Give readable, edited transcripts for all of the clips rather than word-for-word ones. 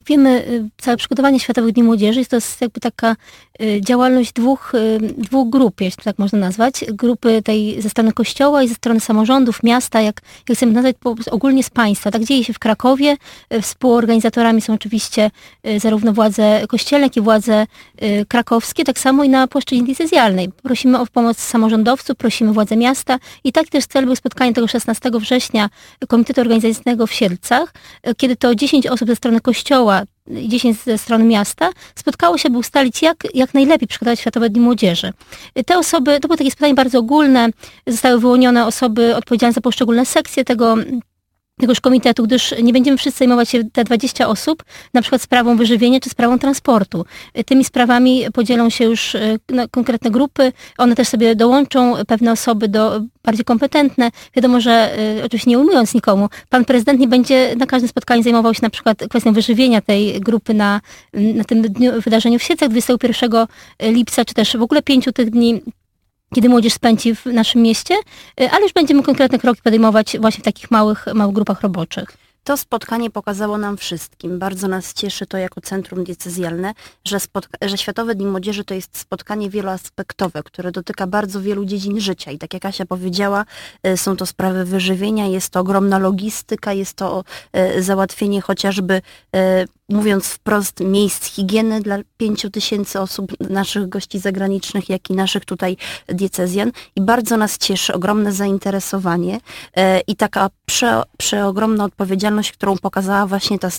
Wiemy, całe przygotowanie Światowych Dni Młodzieży to jest jakby taka działalność dwóch grup, jeśli tak można nazwać. Grupy tej ze strony Kościoła i ze strony samorządów, miasta, jak chcemy nazwać, ogólnie z państwa. Tak dzieje się w Krakowie. Współorganizatorami są oczywiście zarówno władze kościelne, jak i władze krakowskie, tak samo i na płaszczyźnie decyzjalnej. Prosimy o pomoc samorządowców, prosimy władze miasta i taki też cel był spotkanie tego 16 września Komitetu Organizacyjnego w Siedlcach, kiedy to 10 osób ze strony Kościoła, 10 ze strony miasta, spotkało się, by ustalić, jak najlepiej przygotować Światowe Dni Młodzieży. Te osoby, to było takie spotkanie bardzo ogólne, zostały wyłonione osoby odpowiedzialne za poszczególne sekcje tegoż komitetu, gdyż nie będziemy wszyscy zajmować się, te 20 osób, na przykład sprawą wyżywienia czy sprawą transportu. Tymi sprawami podzielą się już konkretne grupy, one też sobie dołączą pewne osoby bardziej kompetentne. Wiadomo, że oczywiście nie ujmując nikomu, pan prezydent nie będzie na każdym spotkaniu zajmował się na przykład kwestią wyżywienia tej grupy na tym wydarzeniu w Siedlcach 21 lipca, czy też w ogóle 5 tych dni, kiedy młodzież spędzi w naszym mieście, ale już będziemy konkretne kroki podejmować właśnie w takich małych grupach roboczych. To spotkanie pokazało nam wszystkim, bardzo nas cieszy to jako centrum decyzjalne, że Światowe Dni Młodzieży to jest spotkanie wieloaspektowe, które dotyka bardzo wielu dziedzin życia. I tak jak Asia powiedziała, są to sprawy wyżywienia, jest to ogromna logistyka, jest to załatwienie chociażby, mówiąc wprost, miejsc higieny dla 5000 osób, naszych gości zagranicznych, jak i naszych tutaj diecezjan. I bardzo nas cieszy ogromne zainteresowanie i taka przeogromna odpowiedzialność, którą pokazała właśnie ta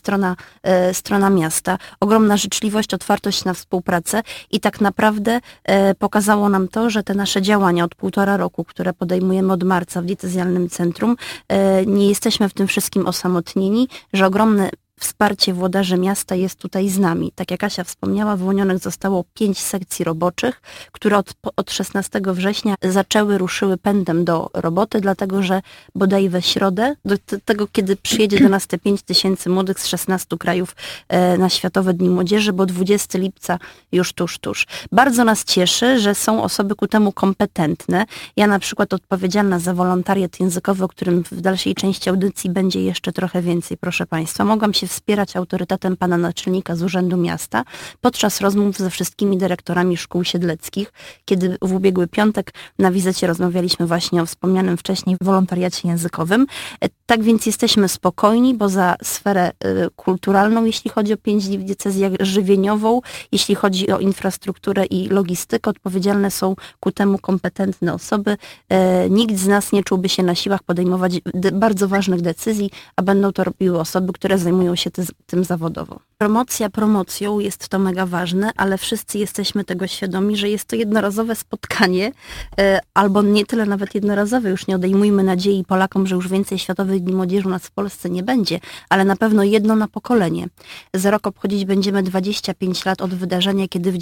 strona miasta. Ogromna życzliwość, otwartość na współpracę i tak naprawdę pokazało nam to, że te nasze działania od 1,5 roku, które podejmujemy od marca w diecezjalnym centrum, nie jesteśmy w tym wszystkim osamotnieni, że ogromne wsparcie włodarzy miasta jest tutaj z nami. Tak jak Asia wspomniała, wyłonionych zostało 5 sekcji roboczych, które od 16 września ruszyły pędem do roboty, dlatego że bodaj we środę, do tego kiedy przyjedzie do nas te 5000 młodych z 16 krajów na Światowe Dni Młodzieży, bo 20 lipca już tuż. Bardzo nas cieszy, że są osoby ku temu kompetentne. Ja na przykład odpowiedzialna za wolontariat językowy, o którym w dalszej części audycji będzie jeszcze trochę więcej, proszę Państwa. Mogłam się wspierać autorytetem pana naczelnika z Urzędu Miasta podczas rozmów ze wszystkimi dyrektorami szkół siedleckich, kiedy w ubiegły piątek na wizycie rozmawialiśmy właśnie o wspomnianym wcześniej wolontariacie językowym. Tak więc jesteśmy spokojni, bo za sferę kulturalną, jeśli chodzi o 5 dni w diecezji, żywieniową, jeśli chodzi o infrastrukturę i logistykę, odpowiedzialne są ku temu kompetentne osoby. Nikt z nas nie czułby się na siłach podejmować bardzo ważnych decyzji, a będą to robiły osoby, które zajmują się tym zawodowo. Promocja promocją, jest to mega ważne, ale wszyscy jesteśmy tego świadomi, że jest to jednorazowe spotkanie, albo nie tyle nawet jednorazowe, już nie odejmujmy nadziei Polakom, że już więcej Światowych Dni Młodzieży u nas w Polsce nie będzie, ale na pewno jedno na pokolenie. Za rok obchodzić będziemy 25 lat od wydarzenia, kiedy w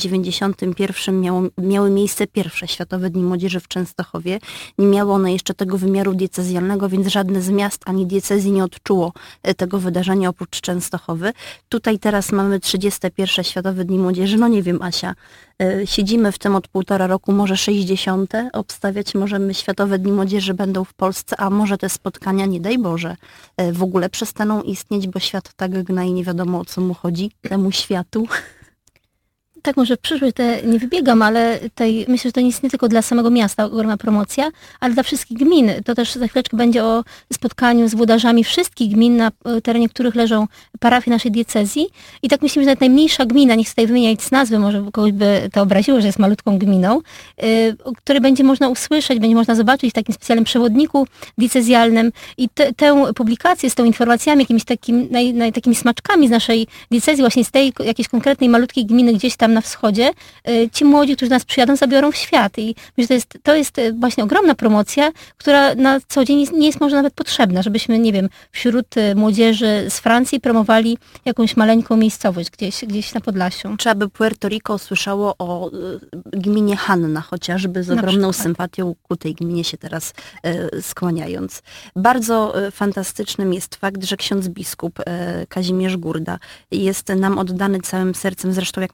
91 miały miejsce pierwsze Światowe Dni Młodzieży w Częstochowie. Nie miało one jeszcze tego wymiaru diecezjalnego, więc żadne z miast ani diecezji nie odczuło tego wydarzenia oprócz Częstochowy. Tutaj teraz mamy 31 Światowe Dni Młodzieży. No nie wiem, Asia, siedzimy w tym od 1,5 roku, może 60. Obstawiać możemy Światowe Dni Młodzieży będą w Polsce, a może te spotkania, nie daj Boże, w ogóle przestaną istnieć, bo świat tak gna i nie wiadomo, o co mu chodzi, temu światu. Tak, może w przyszłość nie wybiegam, ale myślę, że to nie jest nie tylko dla samego miasta ogromna promocja, ale dla wszystkich gmin. To też za chwileczkę będzie o spotkaniu z włodarzami wszystkich gmin, na terenie których leżą parafie naszej diecezji. I tak myślimy, że nawet najmniejsza gmina, nie chcę tutaj wymieniać z nazwy, może kogoś by to obraziło, że jest malutką gminą, o której będzie można usłyszeć, będzie można zobaczyć w takim specjalnym przewodniku diecezjalnym. I tę publikację z tą informacjami, jakimiś takimi smaczkami z naszej diecezji, właśnie z tej jakiejś konkretnej malutkiej gminy gdzieś tam na wschodzie, ci młodzi, którzy nas przyjadą, zabiorą w świat. I myślę, że to jest właśnie ogromna promocja, która na co dzień nie jest może nawet potrzebna, żebyśmy, nie wiem, wśród młodzieży z Francji promowali jakąś maleńką miejscowość gdzieś na Podlasiu. Trzeba by Puerto Rico słyszało o gminie Hanna, chociażby z ogromną sympatią ku tej gminie się teraz skłaniając. Bardzo fantastycznym jest fakt, że ksiądz biskup Kazimierz Gurda jest nam oddany całym sercem, zresztą jak mogłoby być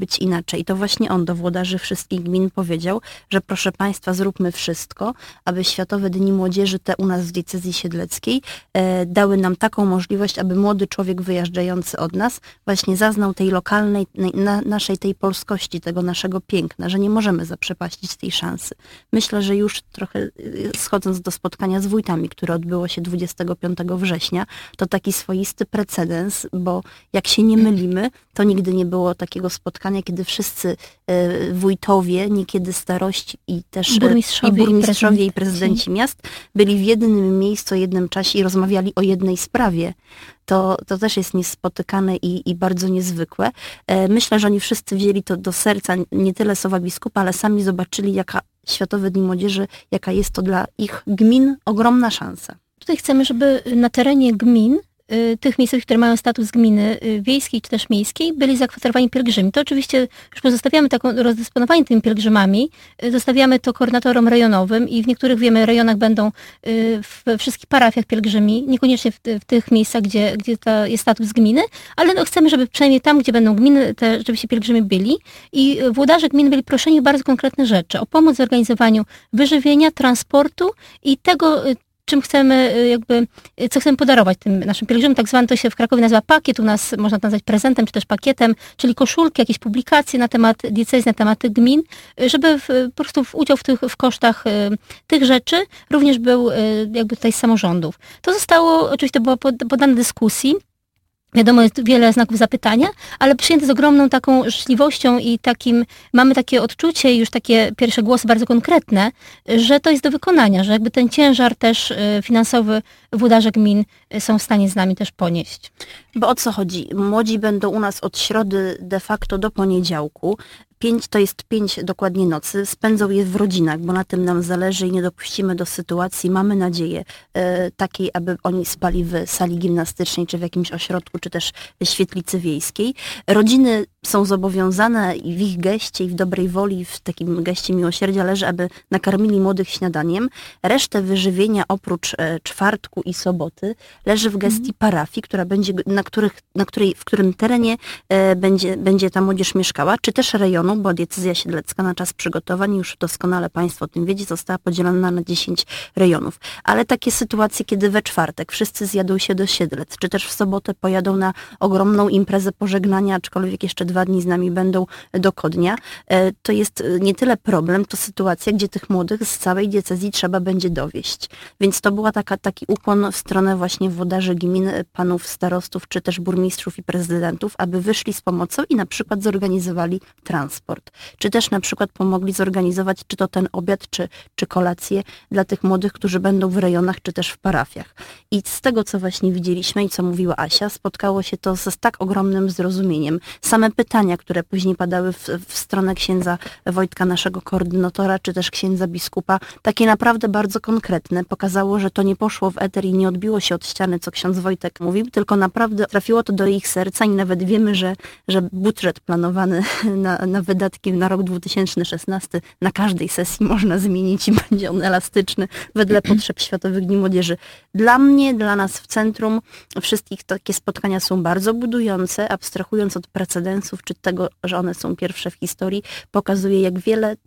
być inaczej. To właśnie on do włodarzy wszystkich gmin powiedział, że proszę Państwa, zróbmy wszystko, aby Światowe Dni Młodzieży te u nas w diecezji siedleckiej dały nam taką możliwość, aby młody człowiek wyjeżdżający od nas właśnie zaznał tej lokalnej, naszej tej polskości, tego naszego piękna, że nie możemy zaprzepaścić tej szansy. Myślę, że już trochę schodząc do spotkania z wójtami, które odbyło się 25 września, to taki swoisty precedens, bo jak się nie mylimy, to nigdy nie było takiego spotkania, kiedy wszyscy wójtowie, niekiedy starości i też burmistrzowie i prezydenci miast byli w jednym miejscu, o jednym czasie i rozmawiali o jednej sprawie. To też jest niespotykane i bardzo niezwykłe. Myślę, że oni wszyscy wzięli to do serca, nie tyle słowa biskupa, ale sami zobaczyli, jaka Światowe Dni Młodzieży, jaka jest to dla ich gmin ogromna szansa. Tutaj chcemy, żeby na terenie gmin, tych miejsc, które mają status gminy wiejskiej czy też miejskiej, byli zakwaterowani pielgrzymi. To oczywiście już pozostawiamy taką rozdysponowanie tymi pielgrzymami, zostawiamy to koordynatorom rejonowym i w niektórych, wiemy, rejonach będą w wszystkich parafiach pielgrzymi, niekoniecznie w tych miejscach, gdzie jest status gminy, ale no chcemy, żeby przynajmniej tam, gdzie będą gminy, żeby się pielgrzymi byli i włodarze gminy byli proszeni o bardzo konkretne rzeczy, o pomoc w zorganizowaniu wyżywienia, transportu i tego, czym chcemy, co chcemy podarować tym naszym pielgrzymom. Tak zwany to się w Krakowie nazywa pakiet, u nas można to nazwać prezentem, czy też pakietem, czyli koszulki, jakieś publikacje na temat diecezji, na tematy gmin, żeby po prostu udział w kosztach tych rzeczy również był tutaj z samorządów. To zostało, oczywiście było poddane dyskusji. Wiadomo, jest wiele znaków zapytania, ale przyjęte z ogromną taką życzliwością i mamy takie odczucie i już takie pierwsze głosy bardzo konkretne, że to jest do wykonania, że ten ciężar też finansowy włodarze gmin są w stanie z nami też ponieść. Bo o co chodzi? Młodzi będą u nas od środy de facto do poniedziałku. 5 dokładnie nocy, spędzą je w rodzinach, bo na tym nam zależy i nie dopuścimy do sytuacji, mamy nadzieję, takiej, aby oni spali w sali gimnastycznej, czy w jakimś ośrodku, czy też w świetlicy wiejskiej. Rodziny są zobowiązane i w ich geście i w dobrej woli, w takim geście miłosierdzia leży, aby nakarmili młodych śniadaniem. Resztę wyżywienia oprócz czwartku i soboty leży w gestii parafii, która będzie, w którym terenie będzie ta młodzież mieszkała, czy też rejonu, bo diecezja siedlecka na czas przygotowań, już doskonale Państwo o tym wiecie, została podzielona na 10 rejonów. Ale takie sytuacje, kiedy we czwartek wszyscy zjadą się do Siedlec, czy też w sobotę pojadą na ogromną imprezę pożegnania, aczkolwiek jeszcze 2 dni z nami będą do Kodnia, to jest nie tyle problem, to sytuacja, gdzie tych młodych z całej diecezji trzeba będzie dowieść. Więc to była taki ukłon w stronę właśnie włodarzy gmin, panów starostów, czy też burmistrzów i prezydentów, aby wyszli z pomocą i na przykład zorganizowali transport. Czy też na przykład pomogli zorganizować czy to ten obiad, czy kolację dla tych młodych, którzy będą w rejonach, czy też w parafiach. I z tego, co właśnie widzieliśmy i co mówiła Asia, spotkało się to z tak ogromnym zrozumieniem. Same pytania, które później padały w stronę księdza Wojtka, naszego koordynatora, czy też księdza biskupa, takie naprawdę bardzo konkretne, pokazało, że to nie poszło w eter i nie odbiło się od ściany, co ksiądz Wojtek mówił, tylko naprawdę trafiło to do ich serca i nawet wiemy, że budżet planowany na wydatki na rok 2016 na każdej sesji można zmienić i będzie on elastyczny wedle potrzeb Światowych Dni Młodzieży. Dla mnie, dla nas w centrum wszystkich takie spotkania są bardzo budujące, abstrahując od precedensów, czy tego, że one są pierwsze w historii, pokazuje, jak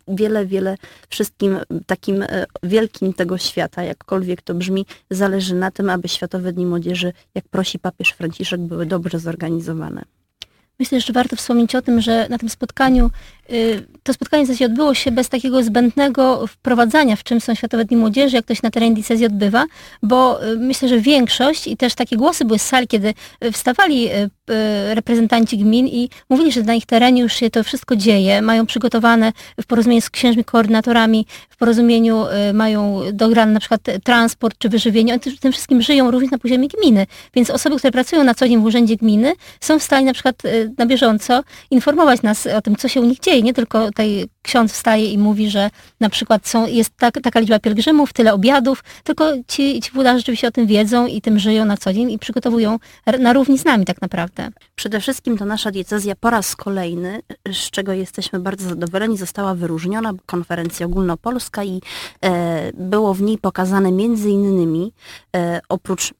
wiele wszystkim takim wielkim tego świata, jakkolwiek to brzmi, zależy na tym, aby Światowe Dni Młodzieży, jak prosi papież Franciszek, były dobrze zorganizowane. Myślę, że warto wspomnieć o tym, że na tym spotkaniu, to spotkanie w zasadzie odbyło się bez takiego zbędnego wprowadzania, w czym są Światowe Dni Młodzieży, jak to się na terenie diecezji odbywa, bo myślę, że większość i też takie głosy były z sali, kiedy wstawali reprezentanci gmin i mówili, że na ich terenie już się to wszystko dzieje, mają przygotowane w porozumieniu z księżmi koordynatorami, w porozumieniu mają dograny na przykład transport czy wyżywienie, oni tym wszystkim żyją również na poziomie gminy, więc osoby, które pracują na co dzień w urzędzie gminy, są w stanie na przykład na bieżąco informować nas o tym, co się u nich dzieje, nie tylko tutaj ksiądz wstaje i mówi, że na przykład jest taka liczba pielgrzymów, tyle obiadów, tylko ci włodarze rzeczywiście o tym wiedzą i tym żyją na co dzień i przygotowują na równi z nami tak naprawdę. Przede wszystkim to nasza diecezja po raz kolejny, z czego jesteśmy bardzo zadowoleni, została wyróżniona, konferencja ogólnopolska i było w niej pokazane między innymi oprócz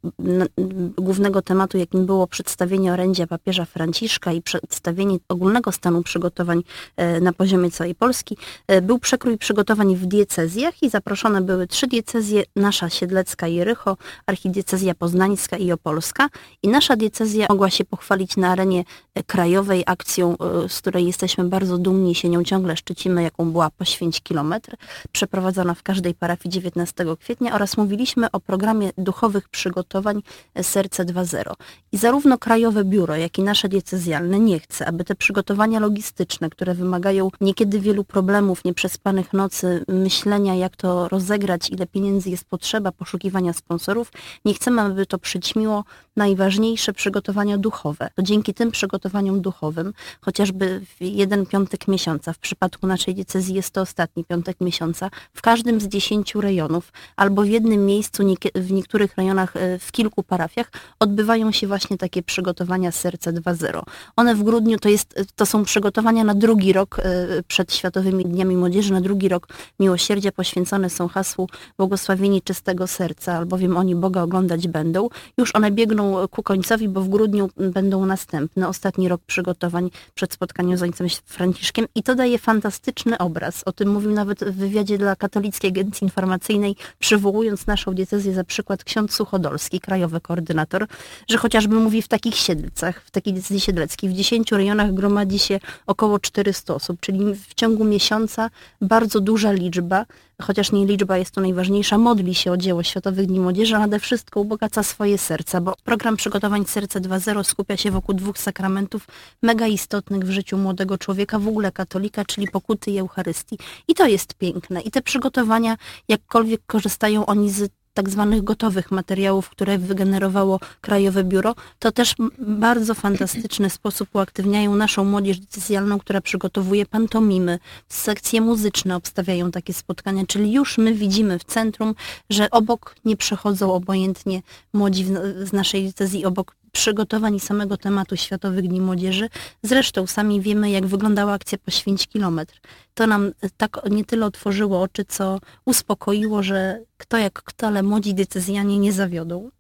głównego tematu, jakim było przedstawienie orędzia papieża Franciszka i przedstawienie ogólnego stanu przygotowań na poziomie całej Polski, był przekrój przygotowań w diecezjach i zaproszone były 3 diecezje, nasza siedlecka i Rycho, archidiecezja poznańska i opolska i nasza diecezja mogła się pochwalić na arenie krajowej akcją, z której jesteśmy bardzo dumni i się nią ciągle szczycimy, jaką była Poświęć Kilometr, przeprowadzona w każdej parafii 19 kwietnia oraz mówiliśmy o programie duchowych przygotowań Serce 2.0. I zarówno Krajowe Biuro, jak i nasze diecezjalne nie chce, aby te przygotowania logistyczne, które wymagają niekiedy wielu problemów, nieprzespanych nocy, myślenia, jak to rozegrać, ile pieniędzy jest potrzeba, poszukiwania sponsorów, nie chcemy, aby to przyćmiło najważniejsze przygotowania duchowe. To dzięki tym przygotowaniom duchowym, chociażby w jeden piątek miesiąca, w przypadku naszej diecezji jest to ostatni piątek miesiąca, w każdym z 10 rejonów, albo w jednym miejscu, w niektórych rejonach, w kilku parafiach, odbywają się właśnie takie przygotowania Serce 2.0. One w grudniu to są przygotowania na drugi rok przed Światowymi Dniami Młodzieży, na drugi rok miłosierdzia poświęcone są hasłu Błogosławieni czystego serca, albowiem oni Boga oglądać będą. Już one biegną ku końcowi, bo w grudniu będą następne, ostatni rok przygotowań przed spotkaniem z ojcem Franciszkiem i to daje fantastyczny obraz. O tym mówił nawet w wywiadzie dla Katolickiej Agencji Informacyjnej, przywołując naszą diecezję za przykład ksiądz Suchodolski, krajowy koordynator, że chociażby mówi w takich Siedlcach, w takiej diecezji siedleckiej, w 10 rejonach gromadzi się około 400 osób, czyli w ciągu miesiąca bardzo duża liczba, chociaż nie liczba jest to najważniejsza, modli się o dzieło Światowych Dni Młodzieży, a nade wszystko ubogaca swoje serca, bo program przygotowań Serce 2.0 skupia się wokół 2 sakramentów mega istotnych w życiu młodego człowieka, w ogóle katolika, czyli pokuty i Eucharystii. I to jest piękne. I te przygotowania, jakkolwiek korzystają oni z tak zwanych gotowych materiałów, które wygenerowało Krajowe Biuro, to też bardzo fantastyczny sposób uaktywniają naszą młodzież diecezjalną, która przygotowuje pantomimy, sekcje muzyczne obstawiają takie spotkania, czyli już my widzimy w centrum, że obok nie przechodzą obojętnie młodzi z naszej diecezji, obok przygotowań i samego tematu Światowych Dni Młodzieży. Zresztą sami wiemy, jak wyglądała akcja Poświęć Kilometr. To nam tak nie tyle otworzyło oczy, co uspokoiło, że kto jak kto, ale młodzi diecezjanie nie zawiodą.